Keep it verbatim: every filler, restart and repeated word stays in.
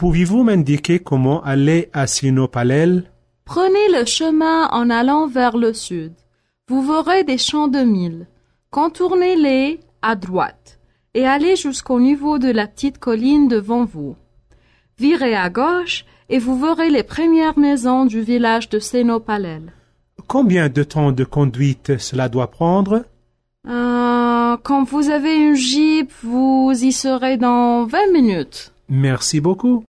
Pouvez-vous m'indiquer comment aller à Sinopalel? Prenez le chemin en allant vers le sud. Vous verrez des champs de mil. Contournez-les à droite et allez jusqu'au niveau de la petite colline devant vous. Virez à gauche et vous verrez les premières maisons du village de Sinopalel. Combien de temps de conduite cela doit prendre? Euh, quand vous avez une Jeep, vous y serez dans vingt minutes. Merci beaucoup.